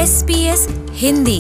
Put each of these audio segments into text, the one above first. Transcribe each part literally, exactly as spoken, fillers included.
S B S Hindi.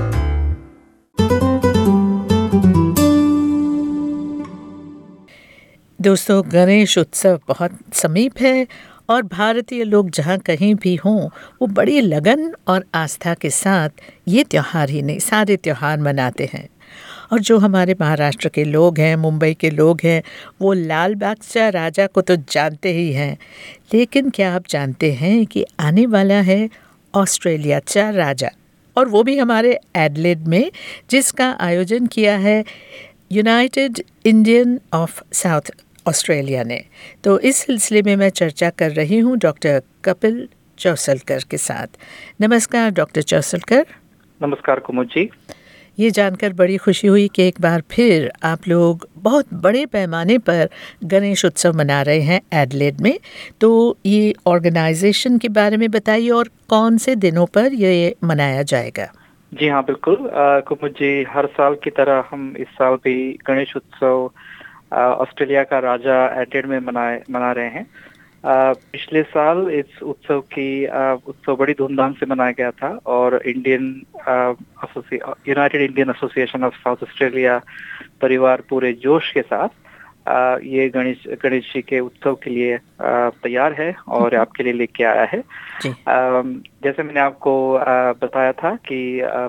दोस्तों, गणेश उत्सव बहुत समीप है और भारतीय लोग जहाँ कहीं भी हों वो बड़ी लगन और आस्था के साथ ये त्यौहार ही नहीं सारे त्यौहार मनाते हैं। और जो हमारे महाराष्ट्र के लोग हैं, मुंबई के लोग हैं, वो लाल बागचा राजा को तो जानते ही हैं, लेकिन क्या आप जानते हैं कि आने वाला है ऑस्ट्रेलियाचा राजा, और वो भी हमारे एडलेड में, जिसका आयोजन किया है United Indian of South Australia ने। तो इस सिलसिले में मैं चर्चा कर रही हूँ डॉक्टर कपिल चौसलकर के साथ। नमस्कार डॉक्टर चौसलकर। नमस्कार कुमुद जी। ये जानकर बड़ी खुशी हुई कि एक बार फिर आप लोग बहुत बड़े पैमाने पर गणेश उत्सव मना रहे हैं एडलेड में। तो ये ऑर्गेनाइजेशन के बारे में बताइए और कौन से दिनों पर ये मनाया जाएगा। जी हाँ, बिल्कुल कुमुद जी, हर साल की तरह हम इस साल भी गणेश उत्सव ऑस्ट्रेलिया का राजा एडलेड में मनाए मना रहे हैं। आ, पिछले साल इस उत्सव की आ, उत्सव बड़ी धूमधाम से मनाया गया था और Indian United Indian Association of South Australia परिवार पूरे जोश के साथ आ, ये गणेश गणेश जी के उत्सव के लिए आ, तैयार है और आपके लिए लेके आया है। आ, जैसे मैंने आपको आ, बताया था कि आ,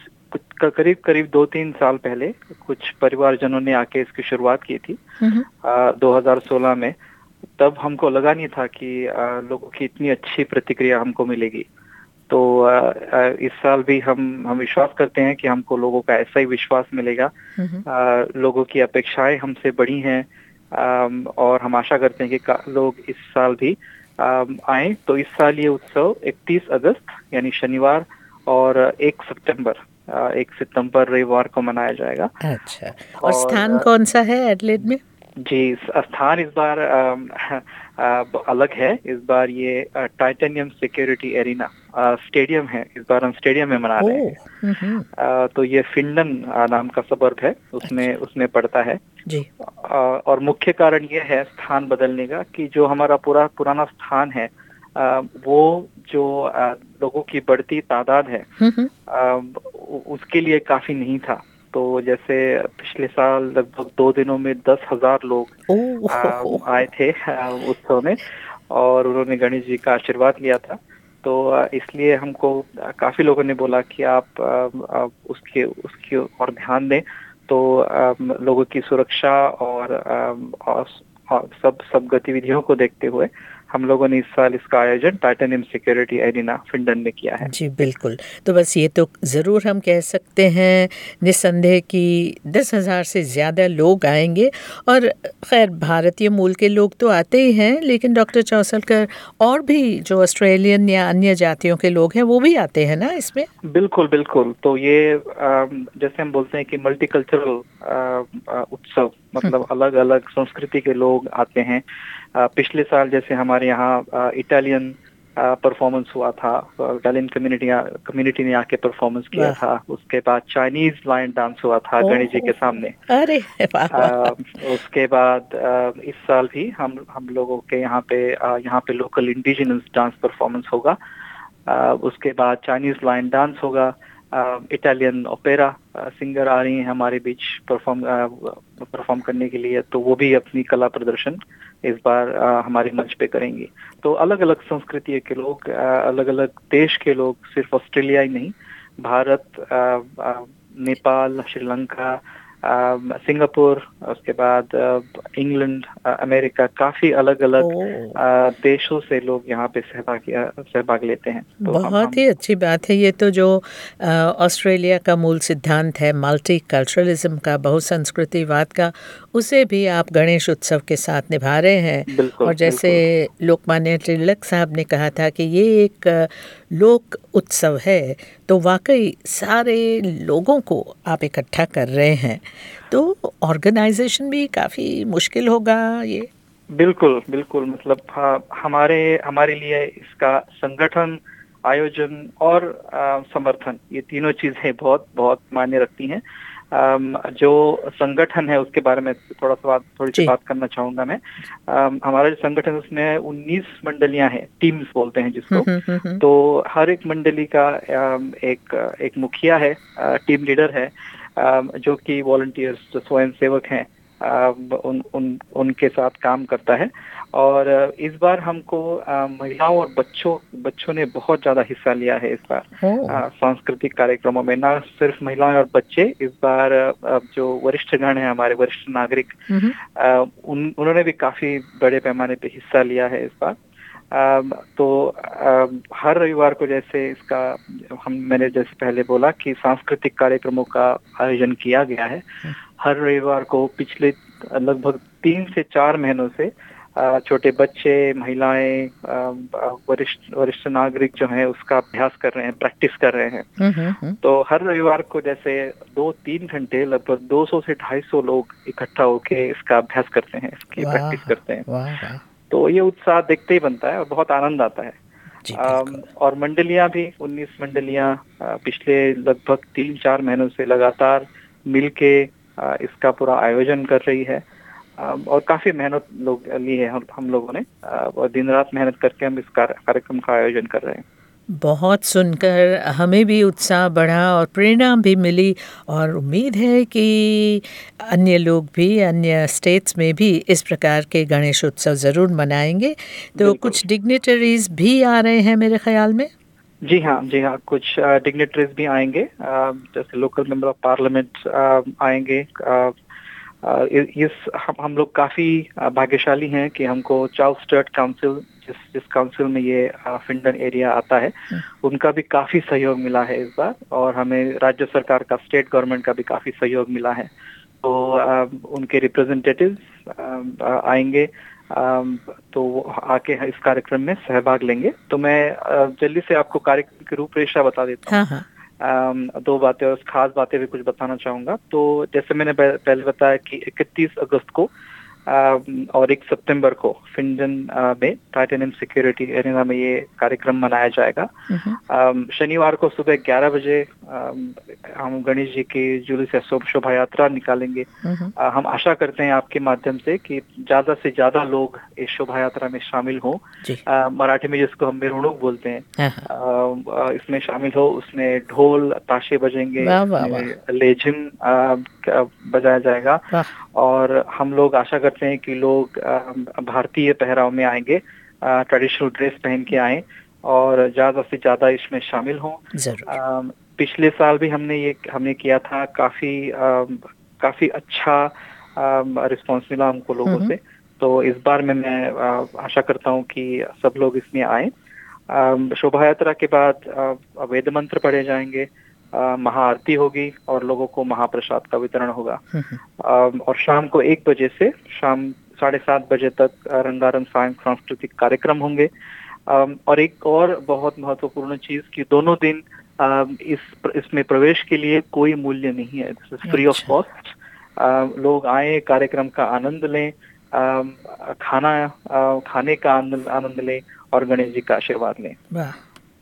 करीब करीब दो तीन साल पहले कुछ परिवारजनों ने आके इसकी शुरुआत की थी आ, दो हज़ार सोलह में। तब हमको लगा नहीं था कि आ, लोगों की इतनी अच्छी प्रतिक्रिया हमको मिलेगी। तो आ, आ, इस साल भी हम हम विश्वास करते हैं कि हमको लोगों का ऐसा ही विश्वास मिलेगा। आ, लोगों की अपेक्षाएं हमसे बड़ी हैं आ, और हम आशा करते हैं कि लोग इस साल भी आए। तो इस साल ये उत्सव इकतीस अगस्त यानी शनिवार और एक सितंबर एक सितंबर रविवार को मनाया जाएगा। अच्छा, और, और स्थान कौन सा है एडलेड में? जी, स्थान इस बार आ, आ, अलग है। इस बार ये टाइटेनियम सिक्योरिटी एरिना स्टेडियम है। इस बार हम स्टेडियम में मना रहे हैं। आ, तो ये फिंडन नाम का सबर्ब है, उसमें उसमें पड़ता है जी। आ, और मुख्य कारण ये है स्थान बदलने का कि जो हमारा पूरा पुराना स्थान है आ, वो जो आ, लोगों की बढ़ती तादाद है आ, उसके लिए काफी नहीं था। तो जैसे पिछले साल लगभग दो दिनों में दस हजार लोग आ, आए थे उत्सव में और उन्होंने गणेश जी का आशीर्वाद लिया था। तो इसलिए हमको काफी लोगों ने बोला कि आप, आप उसके उसके और ध्यान दें। तो आ, लोगों की सुरक्षा और, आ, और, और सब सब गतिविधियों को देखते हुए हम लोगों ने इस साल इसका आयोजन टाइटेनियम सिक्योरिटी एरिना फिंडन में किया है। जी बिल्कुल। तो बस ये तो ज़रूर हम कह सकते हैं निस्संदेह कि दस हज़ार से ज़्यादा लोग आएंगे। और खैर भारतीय मूल के लोग तो आते ही हैं, लेकिन डॉक्टर चौसलकर और भी जो ऑस्ट्रेलियन या अन्य जातियों के लोग हैं वो भी आते हैं ना इसमें? बिल्कुल बिल्कुल। तो ये जैसे हम बोलते हैं कि मल्टीकल्चरल उत्सव, मतलब अलग अलग संस्कृति के लोग आते हैं। पिछले साल जैसे हमारे यहाँ इटालियन परफॉर्मेंस हुआ था, इटालियन कम्युनिटी कम्युनिटी ने आके परफॉर्मेंस किया था। उसके बाद चाइनीज लायन डांस हुआ था गणेश जी के सामने। अरे आ, उसके बाद आ, इस साल भी हम हम लोगों के यहाँ पे आ, यहाँ पे लोकल इंडिजिनस डांस परफॉर्मेंस होगा। आ, उसके बाद चाइनीज लायन डांस होगा। इटालियन ओपेरा सिंगर आ रही हैं हमारे बीच परफॉर्म परफॉर्म करने के लिए, तो वो भी अपनी कला प्रदर्शन इस बार आ, हमारे मंच पे करेंगी। तो अलग अलग संस्कृति के लोग, अलग अलग देश के लोग, सिर्फ ऑस्ट्रेलिया ही नहीं, भारत, आ, आ, नेपाल, श्रीलंका, सिंगापुर, उसके बाद इंग्लैंड, अमेरिका, काफी अलग अलग देशों से लोग यहाँ पे सहभाग सहभाग लेते हैं। तो बहुत ही अच्छी बात है। ये तो जो ऑस्ट्रेलिया का मूल सिद्धांत है मल्टी कल्चरलिज्म का, बहुसंस्कृतिवाद का, उसे भी आप गणेश उत्सव के साथ निभा रहे हैं। और जैसे लोकमान्य तिलक साहब ने कहा था कि ये एक लोक उत्सव है, तो वाकई सारे लोगों को आप इकट्ठा कर रहे हैं। तो ऑर्गेनाइजेशन भी काफ़ी मुश्किल होगा ये। बिल्कुल बिल्कुल। मतलब हाँ, हमारे हमारे लिए इसका संगठन, आयोजन और आ, समर्थन, ये तीनों चीजें बहुत बहुत मायने रखती हैं। अम, जो संगठन है उसके बारे में थोड़ा सा बात थोड़ी सी जी। बात करना चाहूंगा मैं। अम, हमारा जो संगठन है उसमें उन्नीस मंडलियां हैं, टीम्स बोलते हैं हुँ, जिसको। हुँ, हुँ, हुँ। तो हर एक मंडली का अम, एक एक मुखिया है, टीम लीडर है, अम, जो कि वॉलंटियर्स जो स्वयं सेवक हैं, अम, उन उन उनके साथ काम करता है। और इस बार हमको अ, महिलाओं और बच्चों बच्चों ने बहुत ज्यादा हिस्सा लिया है इस बार ओह! अ, सांस्कृतिक कार्यक्रमों में। ना सिर्फ महिलाएं और बच्चे, इस बार अ, जो वरिष्ठ गण हैं, हमारे वरिष्ठ नागरिक, हुँ, हुँ। अ, उन उन्होंने भी काफी बड़े पैमाने पे हिस्सा लिया है इस बार। अम, तो अम, हर रविवार को जैसे इसका हम मैंने जैसे पहले बोला कि सांस्कृतिक कार्यक्रमों का आयोजन किया गया है। हुँ। हर रविवार को पिछले लगभग तीन से चार महीनों से अ, छोटे बच्चे, महिलाएं, अ, वरिष्ठ वरिष्ठ नागरिक जो हैं उसका अभ्यास कर रहे हैं, प्रैक्टिस कर रहे हैं। हुँ, हुँ, हुँ। तो हर रविवार को जैसे दो तीन घंटे लगभग दो सौ से ढाई सौ लोग इकट्ठा होके इसका अभ्यास करते हैं, इसकी प्रैक्टिस वाह! करते हैं। वाह, वाह! तो ये उत्साह देखते ही बनता है और बहुत आनंद आता है। जी, अम, बिल्कुल। और मंडलियां भी उन्नीस मंडलियां अ, पिछले लगभग तीन चार महीनों से लगातार मिलके अ, इसका पूरा आयोजन कर रही है। अम, और काफी मेहनत लोग ली है हम हम लोगों ने, अ, और दिन रात मेहनत करके हम इस कार्य- कार्यक्रम का आयोजन कर रहे हैं। बहुत सुनकर हमें भी उत्साह बढ़ा और प्रेरणा भी मिली और उम्मीद है कि अन्य लोग भी अन्य स्टेट्स में भी इस प्रकार के गणेश उत्सव ज़रूर मनाएंगे। तो बिल्कुल। कुछ डिग्निटरीज भी आ रहे हैं मेरे ख्याल में। जी हाँ, जी हाँ, कुछ डिग्नेटरीज भी आएंगे, अ, जैसे लोकल मेंबर ऑफ पार्लियामेंट आएंगे। अ, अ, इ- इस हम हम लोग काफी अ, भाग्यशाली हैं कि हमको चार्ल्स स्टर्ट काउंसिल, जिस जिस काउंसिल में ये अ, फिंडन एरिया आता है, हुँ, उनका भी काफी सहयोग मिला है इस बार। और हमें राज्य सरकार का, स्टेट गवर्नमेंट का भी काफी सहयोग मिला है। तो अ, उनके रिप्रेजेंटेटिव्स आएंगे, अम, तो वो आके इस कार्यक्रम में सहभाग लेंगे। तो मैं अ, जल्दी से आपको कार्यक्रम की रूपरेखा बता देता हूँ। हाँ, हाँ। अम, दो बातें और खास बातें भी कुछ बताना चाहूंगा। तो जैसे मैंने पह- पहले बताया कि इकतीस अगस्त को अम, और एक सितंबर को फिंजन अ, में टाइटेनियम सिक्योरिटी एरिना में ये कार्यक्रम मनाया जाएगा। हुँ, हुँ, अम, शनिवार को सुबह ग्यारह बजे अम, हम गणेश जी की जुलूस या शोभ शोभा यात्रा निकालेंगे। हुँ, हुँ। अ, हम आशा करते हैं आपके माध्यम से कि ज्यादा से ज्यादा लोग इस शोभा यात्रा में शामिल हों। जी। अ, मराठी में जिसको हम मिरवणूक बोलते हैं, हाँ, हाँ। अ, अ, इसमें शामिल हो। उसमें ढोल ताशे बजेंगे, वाह, वाह, वाह! इसमें लेझिम अ, क- बजाया जाएगा। वाह! और हम लोग आशा करते हैं कि लोग अ, भारतीय पहराव में आएंगे, ट्रेडिशनल ड्रेस पहन के आएं और ज्यादा से ज्यादा इसमें शामिल हों। ज़रूर। अम, पिछले साल भी हमने ये हमने किया था, काफी अम, काफी अच्छा रिस्पॉन्स मिला हमको हुँ, लोगों हुँ। से। तो इस बार में मैं अ, आशा करता हूँ कि सब लोग इसमें आए। अम, शोभा यात्रा के बाद अ, वेद मंत्र पढ़े जाएंगे, अ, महाआरती होगी और लोगों को महाप्रसाद का वितरण होगा। हुँ, हुँ। अम, और शाम को एक बजे से शाम साढ़े सात बजे तक अ, रंगारंग सांग- सांस्कृतिक कार्यक्रम होंगे। अम, और एक और बहुत महत्वपूर्ण चीज कि दोनों दिन अम, इस इसमें प्रवेश के लिए कोई मूल्य नहीं है, दिस इज फ्री ऑफ अच्छा, कॉस्ट। लोग आए, कार्यक्रम का आनंद लें, अम, खाना अ, खाने का आनंद आनंद लें और गणेश जी का आशीर्वाद लें। वाह!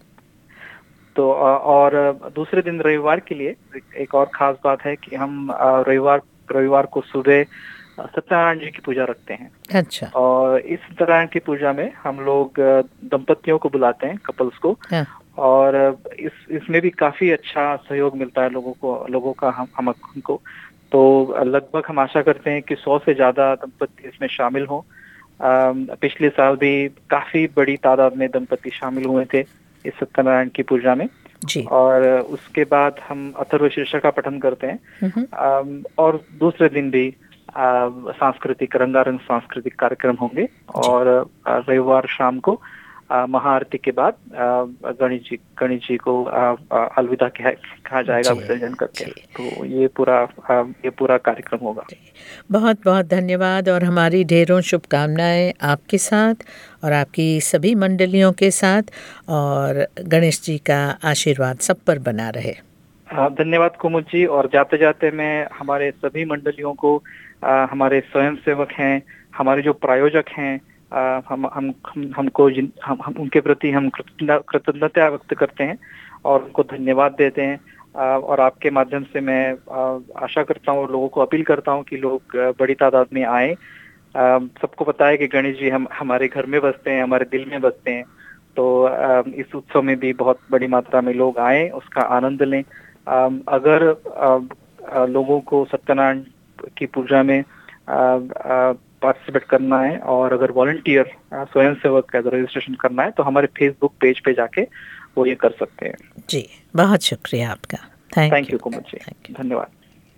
तो अ, और दूसरे दिन रविवार के लिए एक, एक और खास बात है कि हम अ, रविवार रविवार को सुबह अ, सत्यनारायण जी की पूजा रखते हैं। अच्छा, और इस सत्यनारायण की पूजा में हम लोग अ, दंपतियों को बुलाते हैं, कपल्स को। हाँ, और अ, इस इसमें भी काफी अच्छा सहयोग मिलता है लोगों को लोगों का हम हम हमको। तो अ, लगभग हम आशा करते हैं कि सौ से ज्यादा दंपति इसमें शामिल हों। अम, पिछले साल भी काफी बड़ी तादाद में दंपति शामिल हुए थे इस सत्यनारायण की पूजा में। जी। और उसके बाद हम अथर्व शीर्षक का पठन करते हैं। हुँ, हुँ। अम, और दूसरे दिन भी अ, सांस्कृतिक रंगारंग सांस्कृतिक कार्यक्रम होंगे। जी। और अ, रविवार शाम को अ, महाआरती के बाद अ, गणेश जी गणेश जी को अ, अ, अलविदा कहा कहा जाएगा जी, विसर्जन करके। जी, तो ये पूरा अ, ये पूरा कार्यक्रम होगा। जी। बहुत-बहुत धन्यवाद और हमारी ढेरों शुभकामनाएँ आपके साथ और आपकी सभी मंडलियों के साथ और गणेश जी का आशीर्वाद सब पर बना रहे। हाँ, धन्यवाद कुमुद जी। और जाते जाते मैं हमारे सभी मंडलियों को, अ, हमारे स्वयंसेवक हैं, हमारे जो प्रायोजक हैं, अ, हम हम हम हमको जिन हम, हम उनके प्रति हम कृतज्ञ- कृतज्ञता व्यक्त करते हैं और उनको धन्यवाद देते हैं। और आपके माध्यम से मैं आशा करता हूँ और लोगों को अपील करता हूँ कि लोग बड़ी तादाद में आए। सबको पता है कि गणेश जी हम हमारे घर में बसते हैं, हमारे दिल में बसते हैं, तो इस उत्सव में भी बहुत बड़ी मात्रा में लोग आए, उसका आनंद लें। अगर लोगों को सत्यनारायण की पूजा में पार्टिसिपेट करना है और अगर वॉलंटियर स्वयंसेवक का रजिस्ट्रेशन करना है तो हमारे फेसबुक पेज पे जाके वो ये कर सकते हैं। जी, बहुत शुक्रिया आपका। थैंक यू कुमुद जी, धन्यवाद।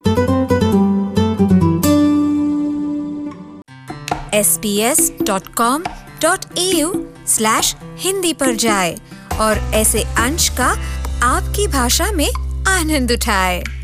S P S dot com dot A U slash Hindi पर जाए और ऐसे अंश का आपकी भाषा में आनंद उठाए।